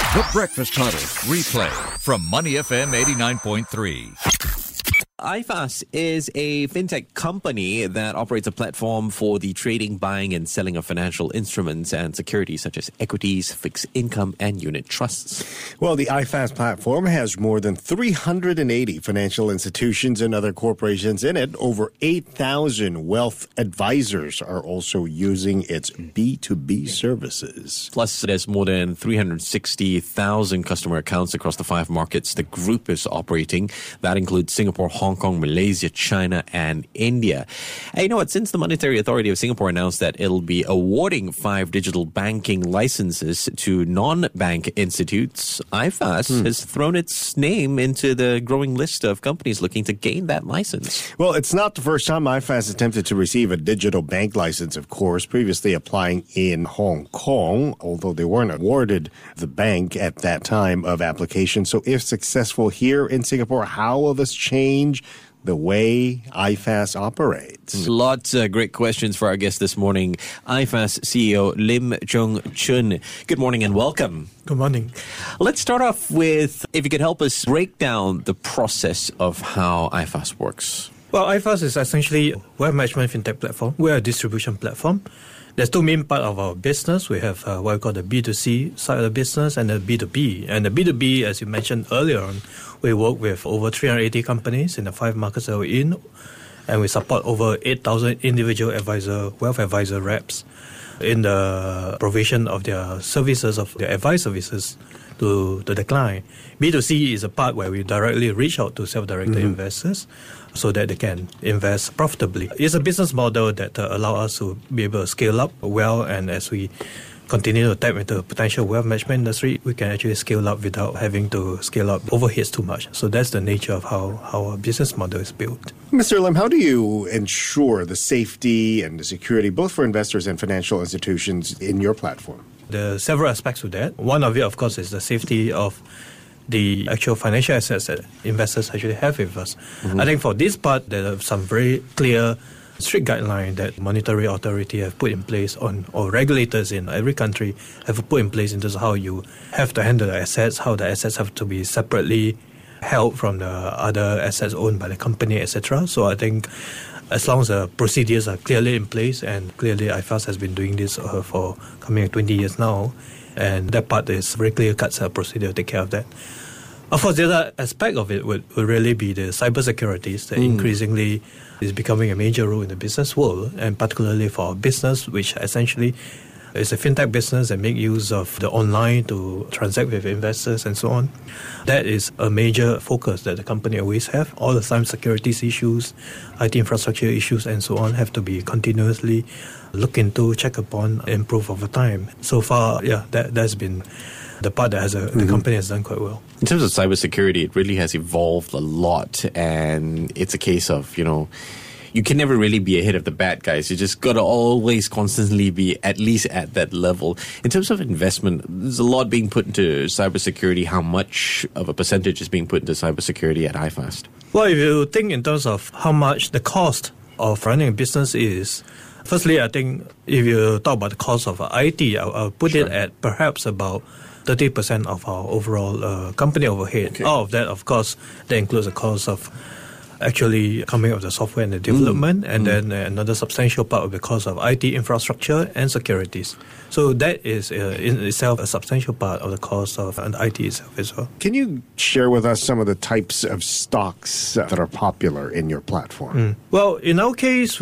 The Breakfast Huddle replay from Money FM 89.3. iFAST is a fintech company that operates a platform for the trading, buying, and selling of financial instruments and securities such as equities, fixed income, and unit trusts. Well, the iFAST platform has more than 380 financial institutions and other corporations in it. Over 8,000 wealth advisors are also using its B2B services. Plus, there's more than 360,000 customer accounts across the 5 markets the group is operating. That includes Singapore, Hong Kong, Malaysia, China, and India. And you know what? Since the Monetary Authority of Singapore announced that it'll be awarding 5 digital banking licenses to non-bank institutes, iFAST has thrown its name into the growing list of companies looking to gain that license. Well, it's not the first time iFAST attempted to receive a digital bank license, of course, previously applying in Hong Kong, although they weren't awarded the bank at that time of application. So if successful here in Singapore, how will this change the way iFAST operates? Lots of great questions for our guest this morning, iFAST CEO Lim Chung Chun. Good morning and welcome. Good morning. Let's start off with, if you could help us break down the process of how iFAST works. Well, iFAST is essentially a wealth management fintech platform. We're a distribution platform. There's 2 main parts of our business. We have what we call the B2C side of the business and the B2B. And the B2B, as you mentioned earlier on, we work with over 380 companies in the 5 markets that we're in. And we support over 8,000 individual wealth advisor reps in the provision of their services, of their advice services to the client. B2C is a part where we directly reach out to self-directed investors so that they can invest profitably. It's a business model that allows us to be able to scale up well, and as we continue to tap into the potential wealth management industry, we can actually scale up without having to scale up overheads too much. So that's the nature of how our business model is built. Mr. Lim, how do you ensure the safety and the security, both for investors and financial institutions, in your platform? There are several aspects to that. One of it, of course, is the safety of the actual financial assets that investors actually have with us. I think for this part, there are some very clear, strict guidelines that monetary authority have put in place or regulators in every country have put in place in terms of how you have to handle the assets, how the assets have to be separately held from the other assets owned by the company, etc. So I think as long as the procedures are clearly in place, and clearly iFAST has been doing this for coming 20 years now, and that part is very clear-cut procedure to take care of that. Of course, the other aspect of it would really be the cybersecurity that increasingly is becoming a major role in the business world, and particularly for our business, which essentially is a fintech business and make use of the online to transact with investors and so on. That is a major focus that the company always have. All the time, securities issues, IT infrastructure issues, and so on have to be continuously looked into, checked upon, improve over time. So far, that's been the part that the company has done quite well. In terms of cybersecurity, it really has evolved a lot, and it's a case of, you can never really be ahead of the bad guys. You just got to always constantly be at least at that level. In terms of investment, there's a lot being put into cybersecurity. How much of a percentage is being put into cybersecurity at iFAST? Well, if you think in terms of how much the cost of running a business is, firstly, I think if you talk about the cost of IT, I'll put it at perhaps about 30% of our overall company overhead. Okay. All of that, of course, that includes the cost of actually coming up with the software and the development, and then another substantial part of the cost of IT infrastructure and securities. So that is in itself a substantial part of the cost of an IT itself as well. Can you share with us some of the types of stocks that are popular in your platform? Well, in our case,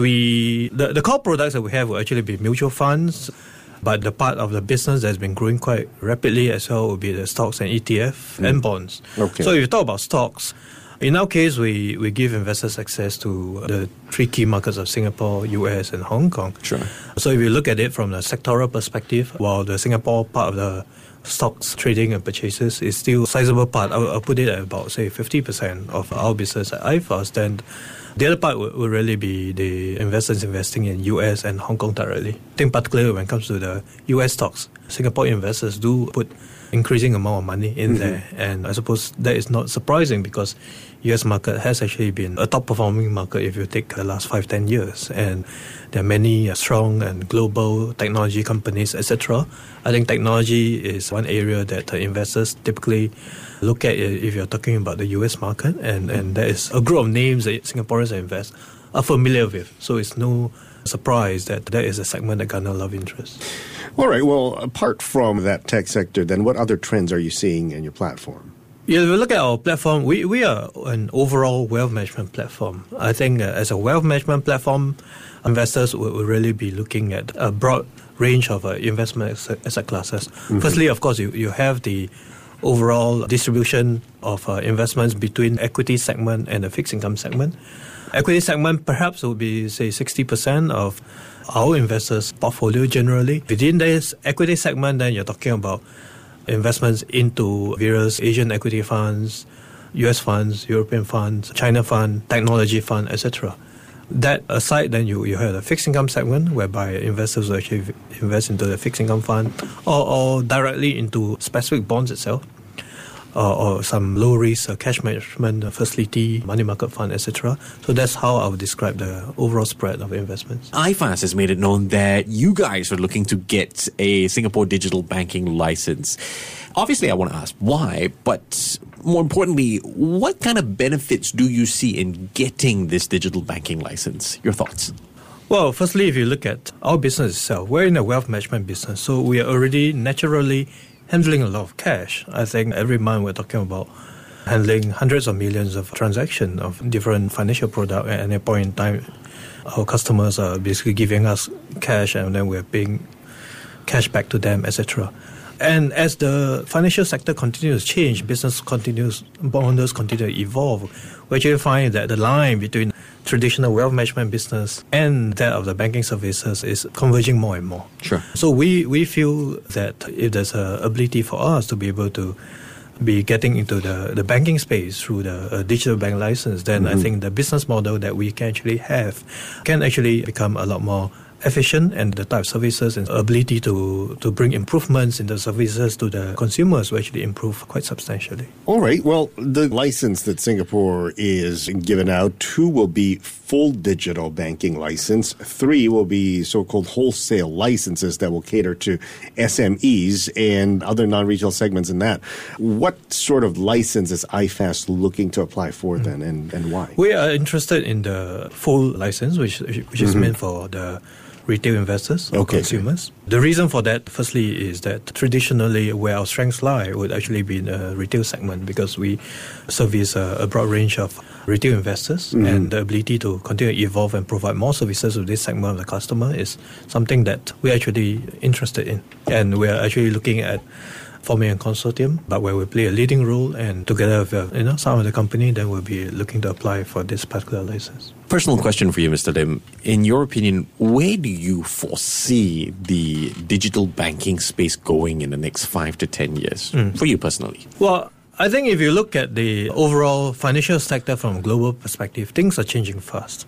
the core products that we have will actually be mutual funds, but the part of the business that's been growing quite rapidly as well will be the stocks and ETF and bonds. Okay. So if you talk about stocks, in our case, we give investors access to the 3 key markets of Singapore, US, and Hong Kong. Sure. So if you look at it from the sectoral perspective, while the Singapore part of the stocks trading and purchases is still a sizable part, I'll put it at about, say, 50% of our business at iFAST, then the other part will really be the investors investing in US and Hong Kong directly. I think particularly when it comes to the US stocks, Singapore investors do put increasing amount of money in there. And I suppose that is not surprising because US market has actually been a top performing market if you take the last 5-10 years. And there are many strong and global technology companies, etc. I think technology is one area that investors typically look at if you're talking about the US market. And there is a group of names that Singaporeans invest are familiar with. So it's no surprise that that is a segment that garner a lot of interest. All right. Well, apart from that tech sector, then what other trends are you seeing in your platform? Yeah, if we look at our platform, we are an overall wealth management platform. I think as a wealth management platform, investors will really be looking at a broad range of investment asset classes. Firstly, of course, you have the overall distribution of investments between equity segment and the fixed income segment. Equity segment perhaps would be, say, 60% of our investors' portfolio generally. Within this equity segment, then you're talking about investments into various Asian equity funds, US funds, European funds, China fund, technology fund, etc. That aside, then you have a fixed income segment whereby investors will actually invest into the fixed income fund or directly into specific bonds itself. Or some low-risk cash management facility, money market fund, etc. So that's how I would describe the overall spread of investments. iFAST has made it known that you guys are looking to get a Singapore digital banking license. Obviously, I want to ask why, but more importantly, what kind of benefits do you see in getting this digital banking license? Your thoughts? Well, firstly, if you look at our business itself, we're in a wealth management business, so we are already naturally handling a lot of cash. I think every month we're talking about handling hundreds of millions of transactions of different financial products at any point in time. Our customers are basically giving us cash and then we're paying cash back to them, etc. And as the financial sector continues to change, business continues, bonders continue to evolve, we actually find that the line between traditional wealth management business and that of the banking services is converging more and more. Sure. So we feel that if there's an ability for us to be able to be getting into the banking space through the digital bank license, then I think the business model that we can actually have can actually become a lot more efficient, and the type of services and ability to bring improvements in the services to the consumers will actually improve quite substantially. All right. Well, the license that Singapore is giving out, 2 will be full digital banking license. 3 will be so-called wholesale licenses that will cater to SMEs and other non-retail segments in that. What sort of license is iFAST looking to apply for then, and why? We are interested in the full license, which is meant for the retail investors or consumers. The reason for that, firstly, is that traditionally where our strengths lie would actually be in the retail segment because we service a broad range of retail investors and the ability to continue to evolve and provide more services to this segment of the customer is something that we're actually interested in. And we're actually looking at forming a consortium, but where we play a leading role, and together with some of the company, then we'll be looking to apply for this particular license. Personal question for you, Mr. Lim. In your opinion, where do you foresee the digital banking space going in the next 5 to 10 years, for you personally? Well, I think if you look at the overall financial sector from a global perspective, things are changing fast.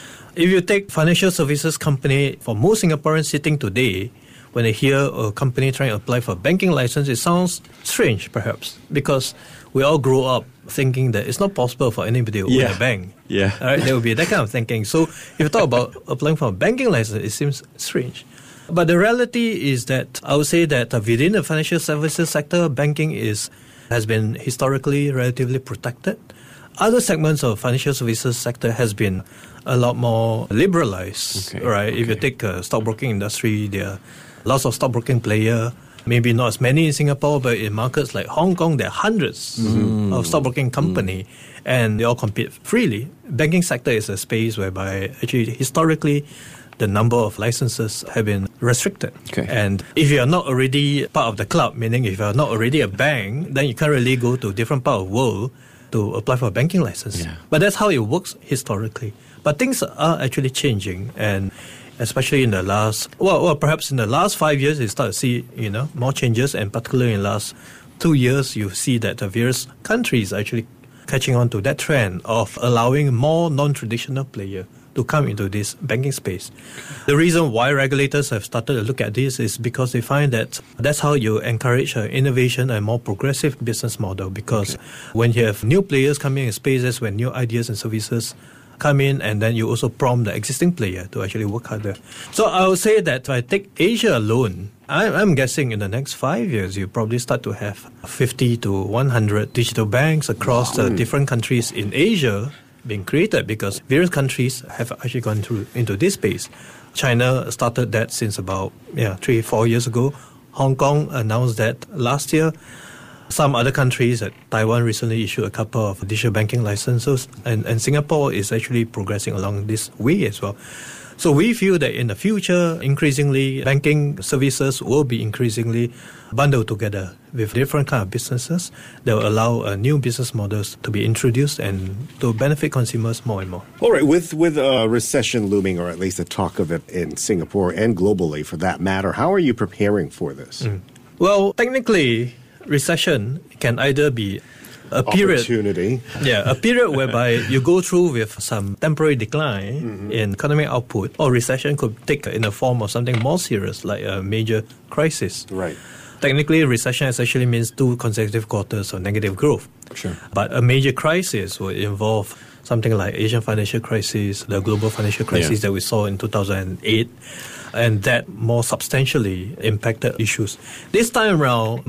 If you take financial services company, for most Singaporeans sitting today, when they hear a company trying to apply for a banking license, it sounds strange, perhaps, because we all grow up thinking that it's not possible for anybody to own a bank. Yeah. All right, there will be that kind of thinking. So if you talk about applying for a banking license, it seems strange. But the reality is that I would say that within the financial services sector, banking has been historically relatively protected. Other segments of financial services sector has been a lot more liberalized, right? If you take stockbroking industry, there are lots of stockbroking players, maybe not as many in Singapore, but in markets like Hong Kong, there are hundreds of stockbroking companies, and they all compete freely. Banking sector is a space whereby actually historically the number of licenses have been restricted. And if you are not already part of the club, meaning if you are not already a bank, then you can't really go to different part of the world to apply for a banking license. But that's how it works historically. But things are actually changing, and especially in the last, perhaps in the last 5 years, you start to see, more changes, and particularly in the last 2 years, you see that the various countries are actually catching on to that trend of allowing more non-traditional players to come into this banking space. The reason why regulators have started to look at this is because they find that that's how you encourage innovation and more progressive business model, because when you have new players coming in spaces, when new ideas and services come in, and then you also prompt the existing player to actually work harder. So I would say that if I take Asia alone, I'm guessing in the next 5 years, you probably start to have 50 to 100 digital banks across different countries in Asia being created, because various countries have actually gone through into this space. China started that since about 3-4 years ago. Hong Kong announced that last year. Some other countries, Taiwan recently issued a couple of digital banking licenses, and Singapore is actually progressing along this way as well. So we feel that in the future, increasingly, banking services will be increasingly bundled together with different kind of businesses that will allow new business models to be introduced and to benefit consumers more and more. All right, with a recession looming, or at least the talk of it in Singapore and globally for that matter, how are you preparing for this? Well, technically, recession can either be a period, a period whereby you go through with some temporary decline in economic output, or recession could take in the form of something more serious, like a major crisis. Right. Technically, recession essentially means 2 consecutive quarters of negative growth. Sure. But a major crisis would involve something like Asian financial crisis, the global financial crisis that we saw in 2008. And that more substantially impacted issues. This time around,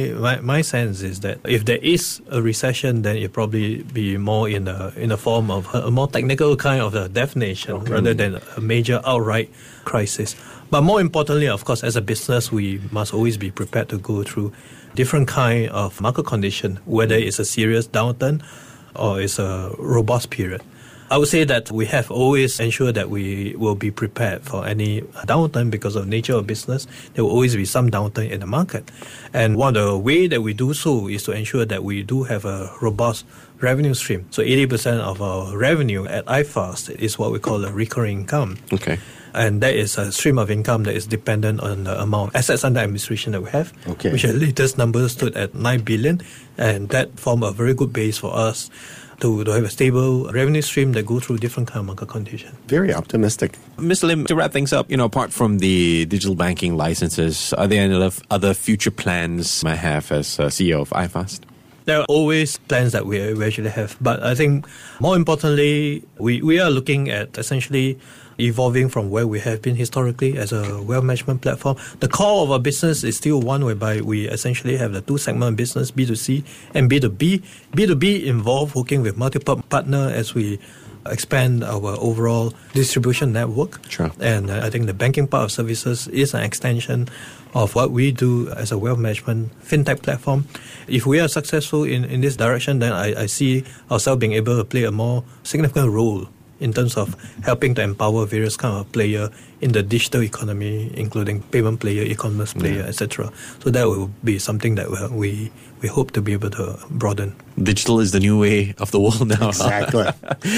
my sense is that if there is a recession, then it probably be more in the form of a more technical kind of a definition rather than a major outright crisis. But more importantly, of course, as a business, we must always be prepared to go through different kind of market condition, whether it's a serious downturn or it's a robust period. I would say that we have always ensured that we will be prepared for any downturn because of nature of business. There will always be some downturn in the market. And one of the ways that we do so is to ensure that we do have a robust revenue stream. So 80% of our revenue at iFast is what we call a recurring income. Okay. And that is a stream of income that is dependent on the amount of assets under administration that we have, which the latest number stood at 9 billion. And that formed a very good base for us to have a stable revenue stream that go through different kind of market conditions. Very optimistic. Mr. Lim, to wrap things up, apart from the digital banking licenses, are there any other future plans you might have as CEO of iFast? There are always plans that we actually have. But I think more importantly, we are looking at essentially evolving from where we have been historically as a wealth management platform. The core of our business is still one whereby we essentially have the 2 segment business, B2C and B2B. B2B involve working with multiple partners as we expand our overall distribution network. Sure. And I think the banking part of services is an extension of what we do as a wealth management fintech platform. If we are successful in this direction, then I see ourselves being able to play a more significant role in terms of helping to empower various kind of player in the digital economy, including payment player, e-commerce player, etc. So that will be something that we hope to be able to broaden. Digital is the new way of the world now. Exactly.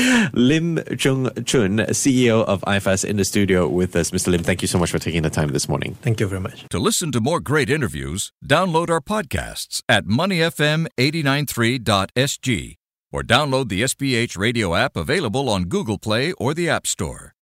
Lim Chung Chun, CEO of iFast, in the studio with us. Mr. Lim, thank you so much for taking the time this morning. Thank you very much. To listen to more great interviews, download our podcasts at moneyfm893.sg or download the SPH radio app available on Google Play or the App Store.